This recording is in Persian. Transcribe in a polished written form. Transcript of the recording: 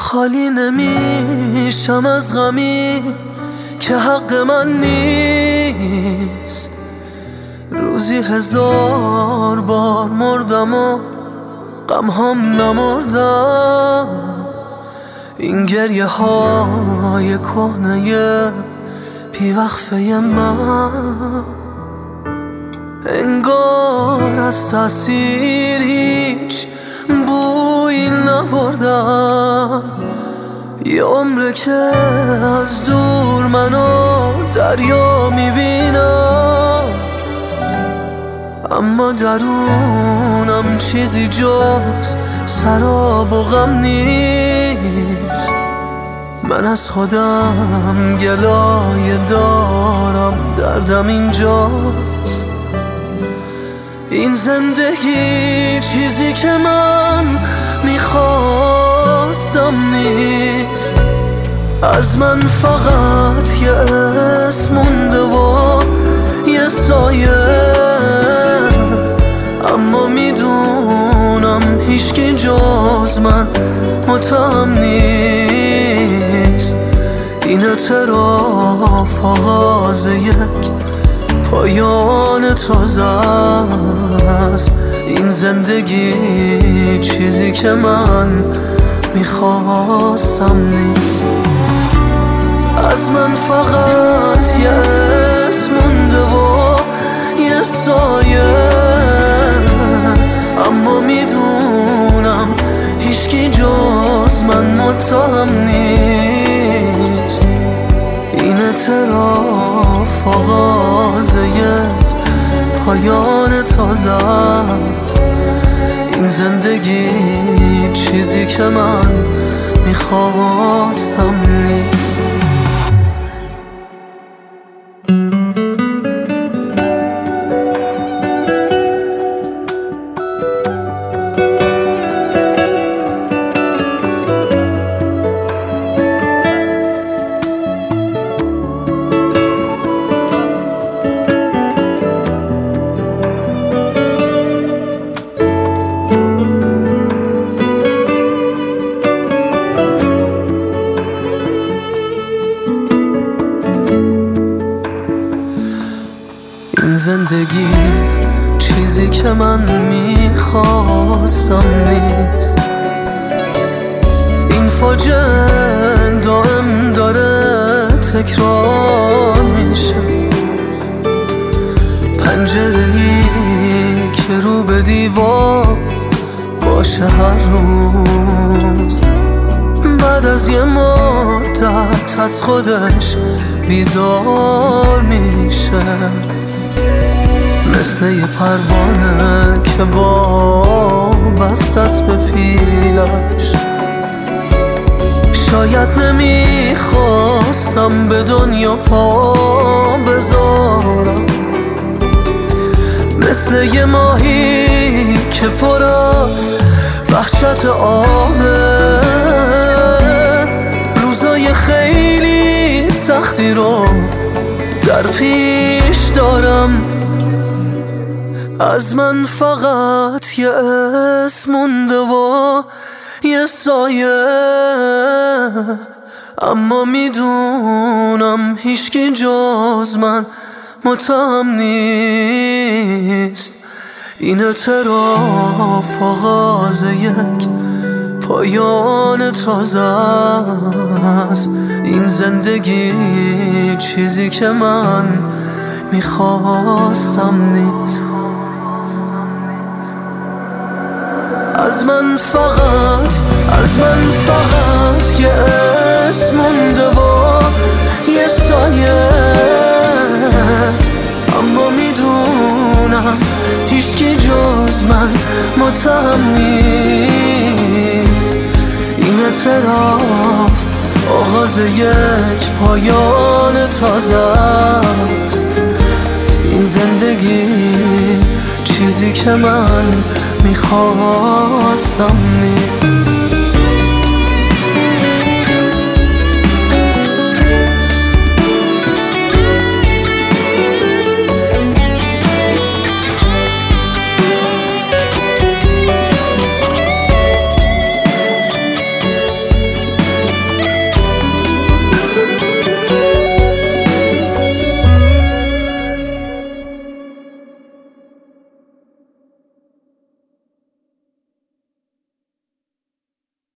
خالی نمیشم از غمی که حق من نیست. روزی 1000 بار مردم و غمهام نمردم. این گریه های کهنه بیوقفه من انگار از تأثیر هیچ بویی نبردم. یه عمره که از دور منو دریا میبینم، اما درونم چیزی جز سراب و غم نیست. من از خودم گلایه دارم، دردم اینجاست. این زندگی چیزی که من میخواستم نیست. از من فقط یه اسم مونده و یه سایه، اما میدونم هیچکی جز من متهم نیست. این اعتراف آغاز یک پایان تازه است. این زندگی چیزی که من میخواستم نیست. از من فقط یه اسم مونده و یه سایه، اما میدونم هیچکی جز من متهم نیست. این اعتراف آغاز یک پایان تازه است. این زندگی چیزی که من میخواستم نیست. این زندگی چیزی که من میخواستم نیست. این فاجعه دائم داره تکرار میشه. پنجره‌ای که رو به دیوار باشه هر روز، بعد از یه مدت از خودش بیزار میشه. مثل یه پروانه که وابسته است به پیلش. شاید نمیخواستم به دنیا پا بذارم، مثل یه ماهی که پر از وحشت آبه. روزای خیلی سختی رو در پیش دارم. از من فقط یه اسم مونده و یه سایه، اما میدونم هیچکی جز من متهم نیست. این اعتراف آغاز یک پایان تازه است. این زندگی چیزی که من میخواستم نیست. از من فقط یه اسم مونده و یه سایه، اما میدونم هیچکی جز من متهم نیست. این اعتراف آغاز یک پایان تازه است. این زندگی چیزی که من میخواستم نیست.